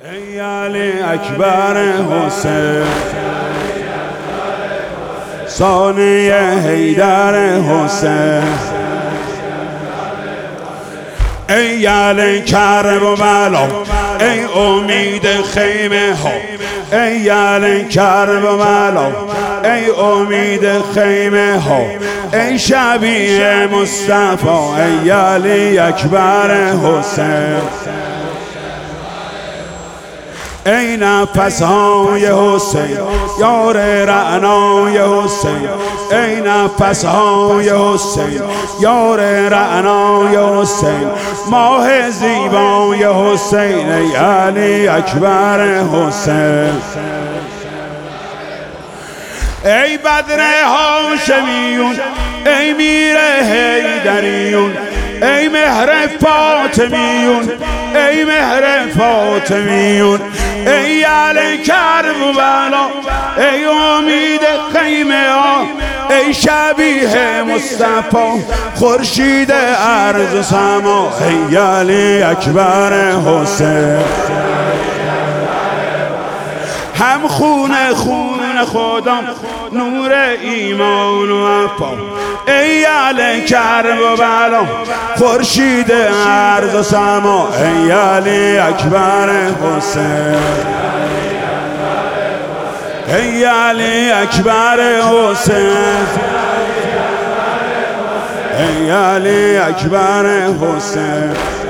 ای علی اکبر حسین، ثانی حیدر حسین، ای علی کربلا، ای امید خیمه ها، ای علی کربلا، ای امید خیمه ها، ای شبیه مصطفی، ای علی اکبر حسین، ای نفس‌های حسین، یار رعنای حسین، ای نفس‌های حسین، یار رعنای حسین، ماه زیبای حسین، ای علی اکبر حسین، ای بدر هاشمیون، ای میر حیدریون، ای مهر فاطمیون، ای مهر فاطمیون، ای علی کربلا، ای امید خیمه ها، ای شبیه مصطفی، خورشید ارض و سما، ای علی اکبر حسین، هم خون خودم، نور ایمان و وفا، ای علی کربلا، خورشید ارض و سما، ای علی اکبر حسین، ای علی اکبر حسین، ای علی اکبر حسین.